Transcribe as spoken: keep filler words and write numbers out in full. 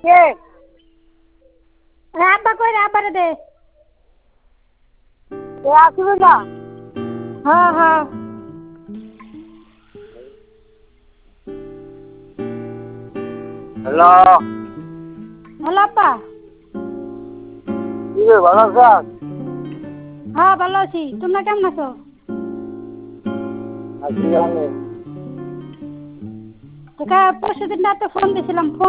কে আব্বা কই রে আব্বারে দে এ আসবে না হ্যাঁ হ্যাঁ হ্যালো হ্যালো আব্বা কি রে ভালো আছিস? হ্যাঁ ভালো আছি তোমরা কেমন আছো? আছি আমি। তোকে পরশু দিন রাতে ফোন দিয়েছিলাম ফোন